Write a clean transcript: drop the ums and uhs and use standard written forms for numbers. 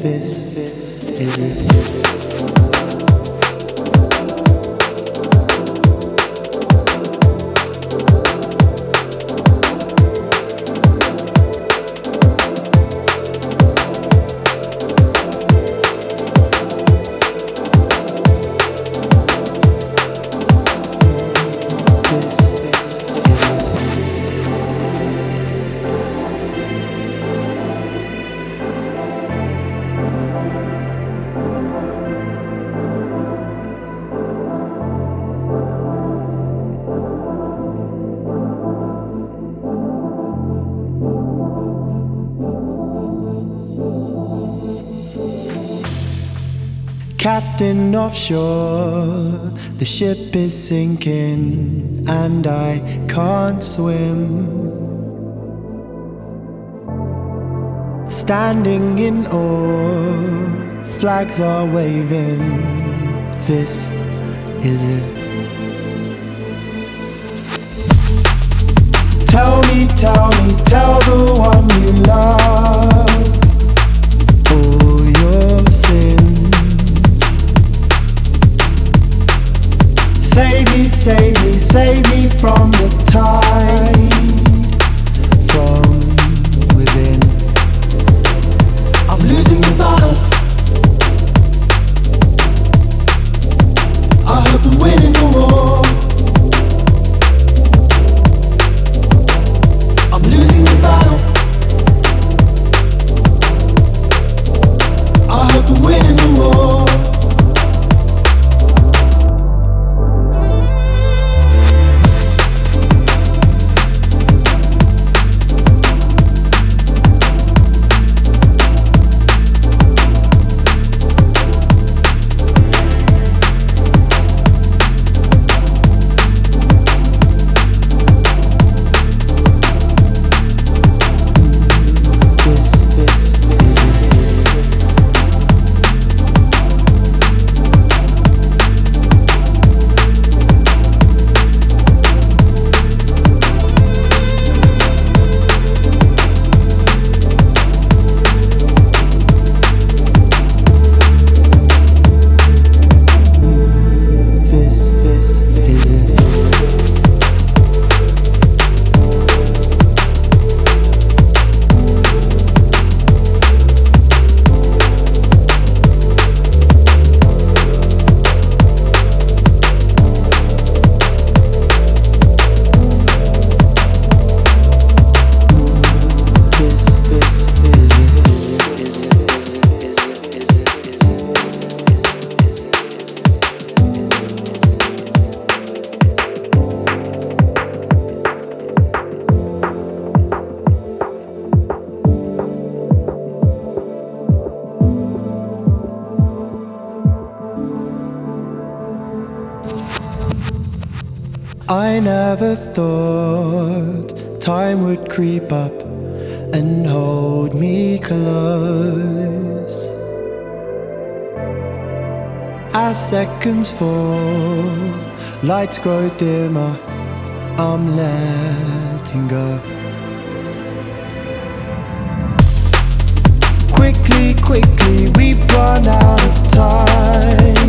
this is it. Captain offshore, the ship is sinking and I can't swim. Standing in awe, flags are waving, this is it. Tell me, tell the one you love all your sins. Save me from the tide, from within. I'm losing the battle, I hope I'm winning the war. I'm losing the battle, I hope I'm winning the war. I never thought time would creep up and hold me close. As seconds fall, lights grow dimmer, I'm letting go. Quickly, we've run out of time.